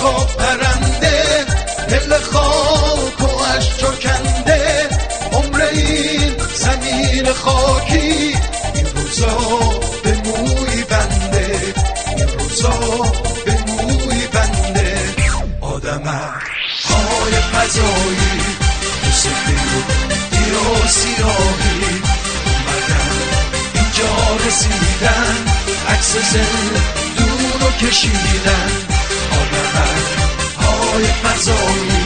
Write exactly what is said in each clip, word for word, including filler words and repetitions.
بشقاب پرنده، دل خاک و اشجا کنده، عمر این زمین خاکی این روزا به موی بنده، این روزا به موی بنده. آدمک های فضایی سفید و سیاهی اومدن اینجا رسیدن، عکس زندون رو کشیدن. آدمک های فضایی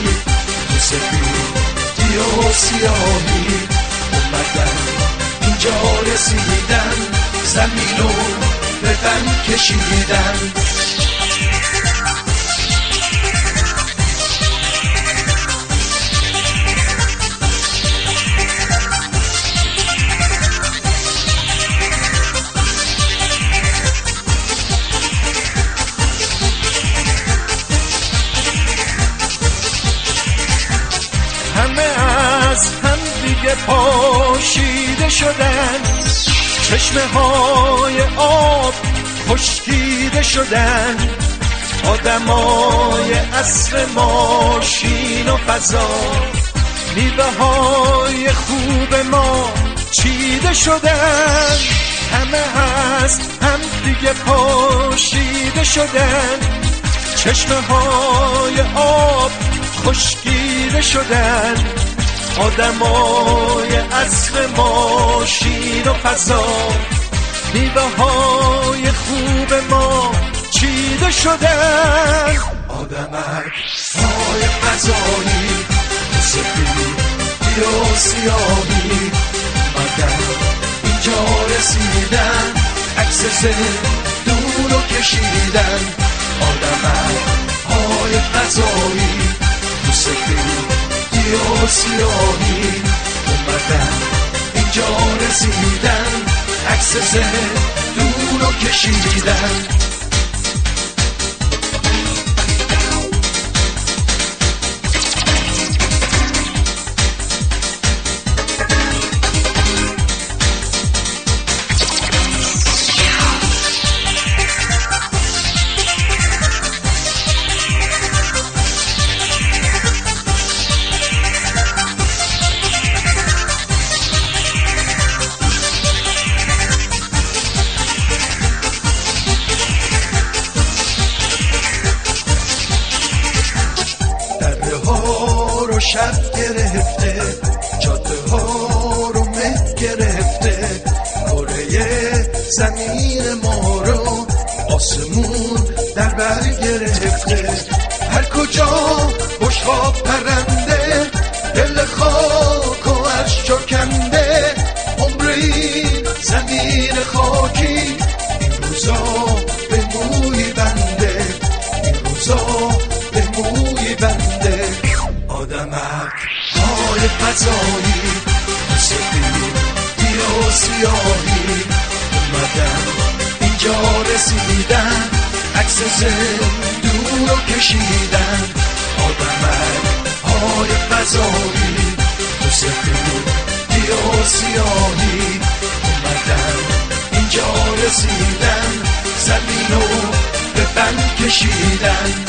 سفید و سیاهی اومدن اینجا رسیدن، زمین رو به بند کشیدن. همه از هم دیگه پاشیده شدن، چشمه های آب خشکیده شدن. آدمای عصر ماشین و فضا، میوه های خوب ما چیده شدن. همه از هم دیگه پاشیده شدن، چشمه های آب خشکیده شدن. آدمای عصر ماشین و فضا، میوه های خوب ما چیده شدن. آدمک های فضایی سفید و سیاهی اومدن اینجا رسیدن، عکس زندون رو کشیدن. آدمک های فضایی سفید و سیاهی اومدن اینجا رسیدن، عکس زندون رو کشیدن. شب گرفته، جاده ها رو مه گرفته، کره زمین ما رو آسمون در بر گرفته. هر کجا بشقاب پرنده، دل خاک و اشجا کنده، عمر این زمین خاکی این روزا به موی بنده، این روزا به موی بنده. آدمک های فضایی سفید و سیاهی اومدن اینجا رسیدن، عکس زندون رو کشیدن. آدمک های فضایی سفید و سیاهی اومدن اینجا رسیدن، زمین رو به بند کشیدن.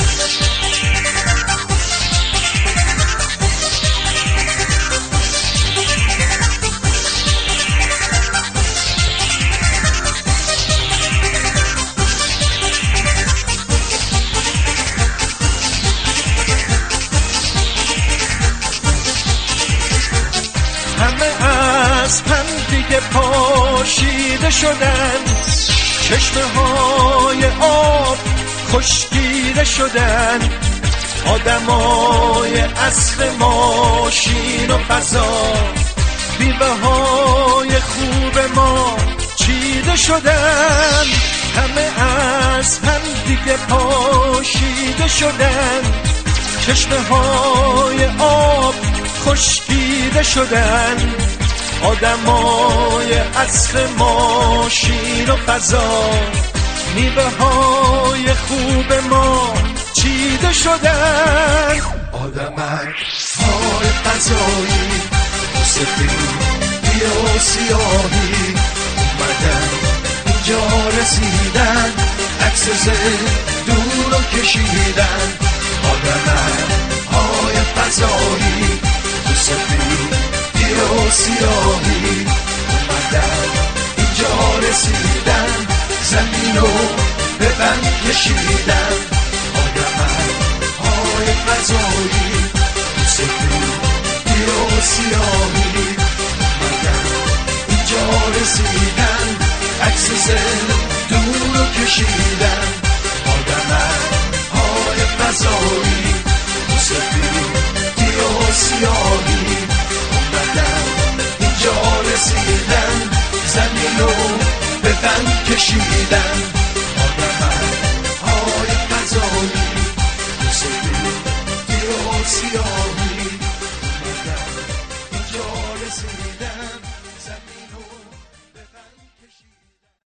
همه از هم دیگه پاشیده شدن، چشمه های آب خشکیده شدن. آدمای عصر ماشین و فضا، میوه های خوب ما چیده شدن. همه از هم دیگه پاشیده شدن، چشمه های آب خشکیده شدن. آدمای عصر ماشین و فضا، میوه های خوب ما چیده شدن. آدمک های فضایی سفید و سیاهی اومدن اینجا رسیدن، عکس زندون رو کشیدن. آدمک های فضایی تو سفیدی و سیاهی اومدن اینجا رسیدن زمین رو به بند کشیدن آدمک های فضایی تو سفیدی و سیاهی اومدن اینجا رسیدن عکس زندون رو کشیدن آدمک های فضایی تو سفیدی و سیاهی اومدن اینجا رسیدن زمین رو به بند کشیدن